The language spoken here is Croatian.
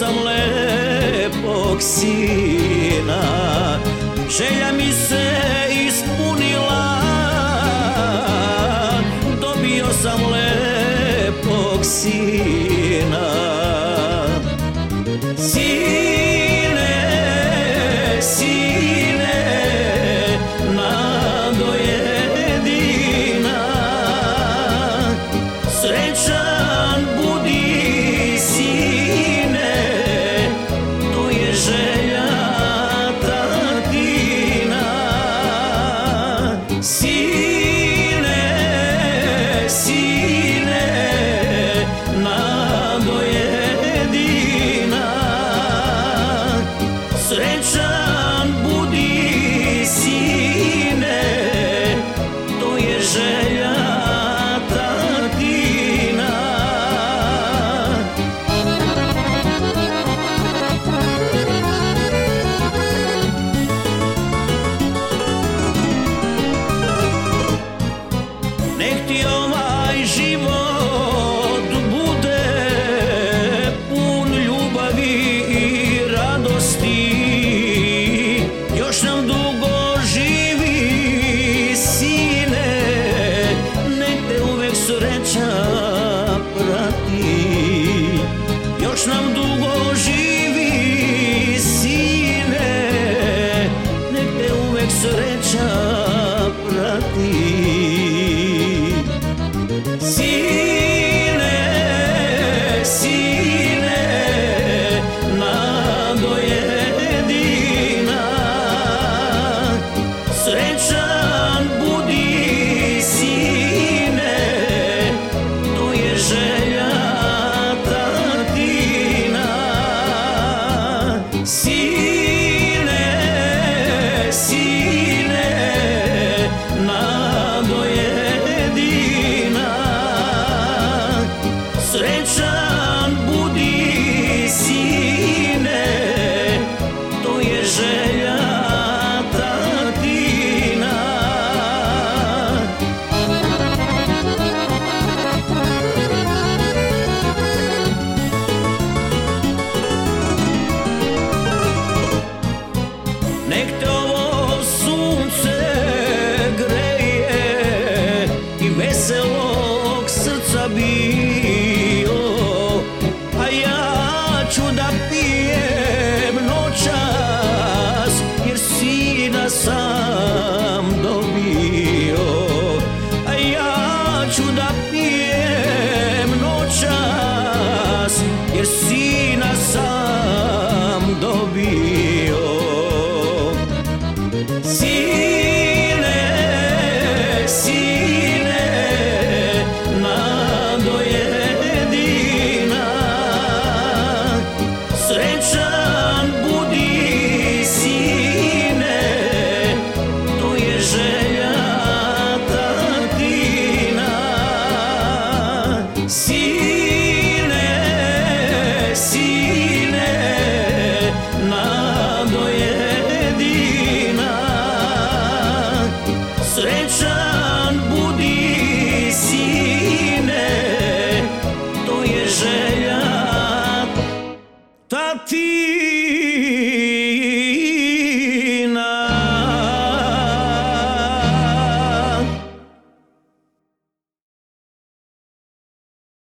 sam lepog sina, želja mi se ispunila, dobio sam lepog sina. Sine, sine, nado jedina, srećan budi sine, to je želja tatina. Sine, sine, nado jedina, srećan budi sine, to je želja tatina. Nek ti ovaj život bude pun ljubavi i radosti, još nam dugo živi sine, nek te uvek sreća prati. Još nam dugo živi sine, nek te uvek sreća prati.